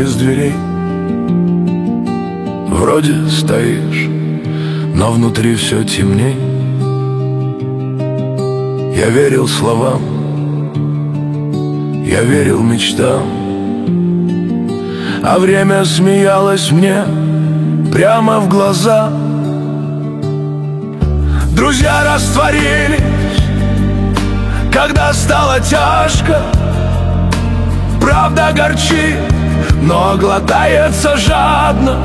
без дверей. Вроде стоишь, но внутри все темней. Я верил словам, я верил мечтам, а время смеялось мне прямо в глаза. Друзья растворились, когда стало тяжко. Правда горчит, но глотается жадно.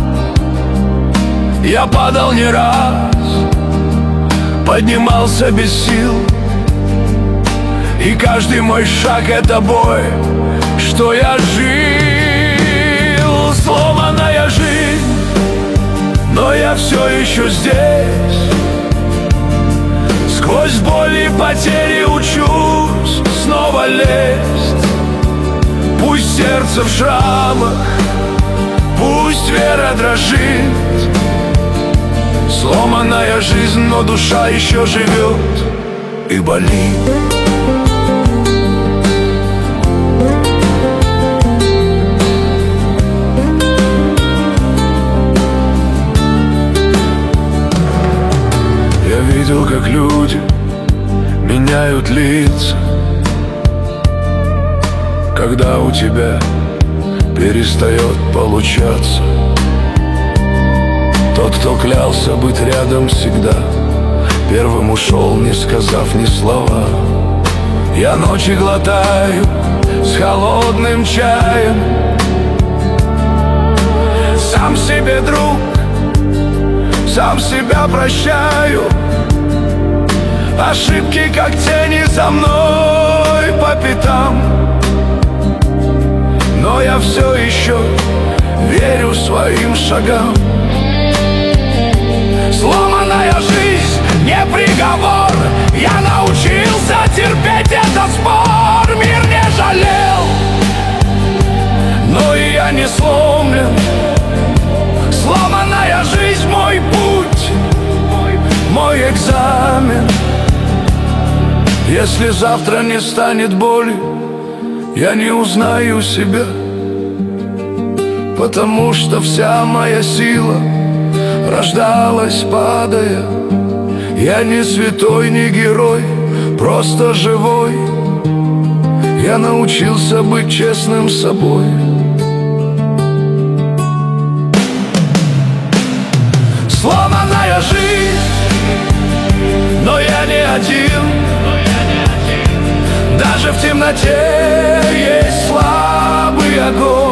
Я падал не раз, поднимался без сил, и каждый мой шаг — это бой, что я жил. Сломанная жизнь, но я все еще здесь. Сквозь боль и потери учусь снова лезть. Пусть сердце в шрамах, пусть вера дрожит. Сломанная жизнь, но душа еще живет и болит. Я видел, как люди меняют лица, когда у тебя перестает получаться. Тот, кто клялся быть рядом всегда, первым ушел, не сказав ни слова. Я ночи глотаю с холодным чаем. Сам себе друг, сам себя прощаю. Ошибки, как тени, за мной по пятам. Но я все еще верю своим шагам. Сломанная жизнь не приговор. Я научился терпеть этот спор. Мир не жалел, но и я не сломлен. Сломанная жизнь — мой путь, мой экзамен. Если завтра не станет боли, я не узнаю себя, потому что вся моя сила рождалась падая. Я не святой, не герой, просто живой. Я научился быть честным с собой. Сломанная жизнь, но я не один. Даже в темноте есть слабый огонь.